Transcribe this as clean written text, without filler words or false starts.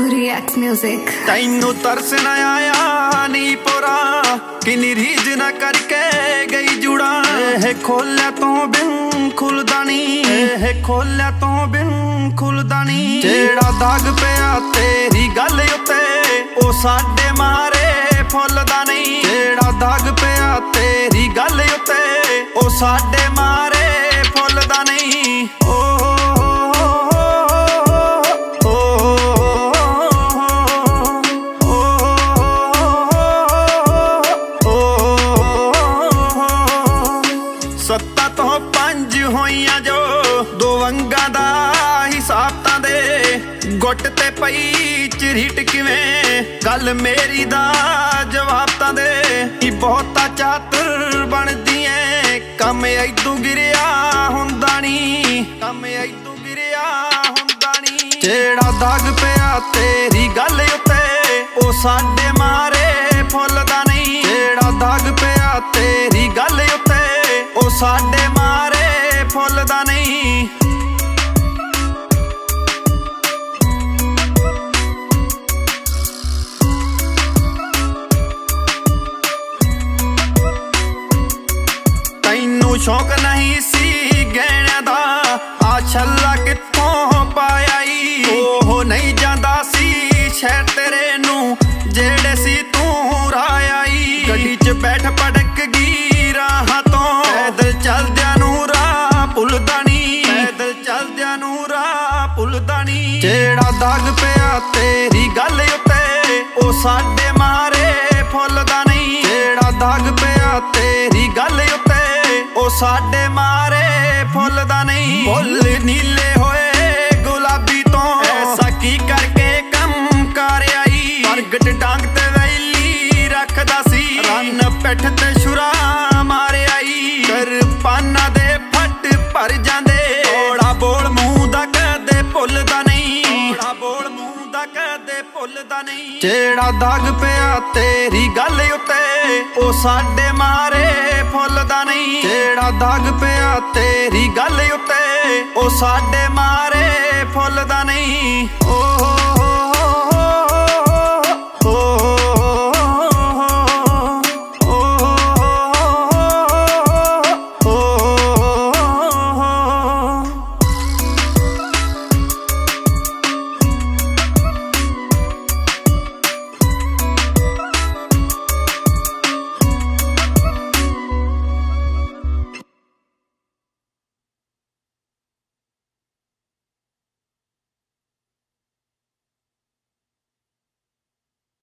React Music। तैनू तरस न आया नी पोरा किन्नी रीज न करके गई जुड़ा। खोलिया तो बिन खुलदा नी, खोलिया तो बिन खुलदा नी। जेड़ा दाग पिया तेरी गल उत्ते ओ साडे मारे फुलदा नहीं। जेड़ा दाग पिया तेरी गल उत्ते ओ साडे मारे फुलदा नहीं। सत्ता तो पंज होइयां जो दो वंगा दा हिसाब तां दे। गुट ते पई झरीट किवें गल मेरी दा जवाब तां दे। बहुता चातुर बनदी ऐ कम ऐदू गिरिया हुंदा नी, कम ऐदू गिरिया हुंदा नी। जेड़ा दाग पिया तेरी गल उत्ते ओ साडे मारे फुलदा नहीं। जेड़ा दाग पिया तेरी गल उत्ते ओ साडे मारे फुलदा नहीं। तैनू शौक नहीं सी गहणियां दा आ छल्ला कित्थों पाया ई। ओह नहीं जांदा सी शहर तेरे नू जेड़े सी तू राया ई। गड्डी च बैठ पड़क गी राह तो पैदल चलदियां नू राह भुलदा नी, पैदल चलदियां नू राह भुलदा नी। जेड़ा दाग पिया तेरी गल उत्ते ओ साडे मारे फुलदा नहीं। जेड़ा दाग पिया तेरी गल उत्ते ओ साडे मारे फुलदा नहीं। फुल नीले होए गुलाबी तो ऐसा की करके कम कर आई। प्रगट डांग ते वैली रखदा सी रन पैठ ते शुरा मारे आई। कर पाना दे फट भर जांदे थोड़ा बोल मूंह दा कदे भुलदा नहीं। थोड़ा बोल मूंह दा कदे भुलदा नहीं। जेड़ा दाग पिया तेरी गल उत्ते ओ साडे मारे फुलदा नहीं। जेड़ा दाग पिया तेरी गल उत्ते ओ साडे मारे फुलदा नहीं।